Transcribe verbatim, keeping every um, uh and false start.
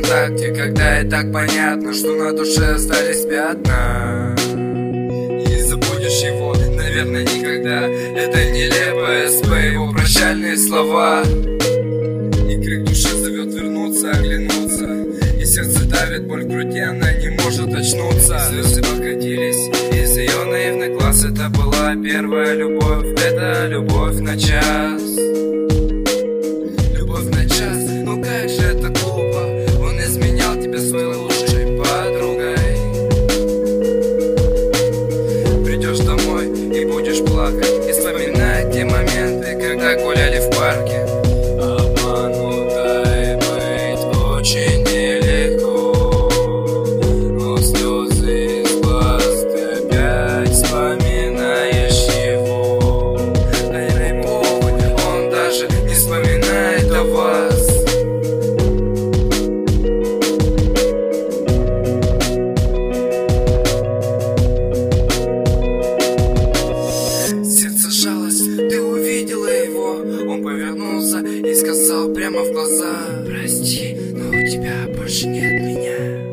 ВКонтакте, когда и так понятно, что на душе остались пятна. Не забудешь его, наверное, никогда. Это нелепое СП, его прощальные слова. И крик души зовет вернуться, оглянуться. И сердце давит, боль в груди, она не может очнуться. Слезы покатились из ее наивных глаз. Это была первая любовь, это любовь на час. Любовь на час, ну как же это глупо. Он изменял тебя своей лучшей подругой. Придешь домой и будешь плакать и вспоминать те моменты, когда гуляли в парке. Обманутой быть очень нелегко, но слезы из глаз ты опять вспоминаешь его. Дай похуй, он даже не вспоминает о вас. Сердце сжалось, ты увидела его. Он повернулся и сказал прямо в глаза: прости, но у тебя больше нет меня.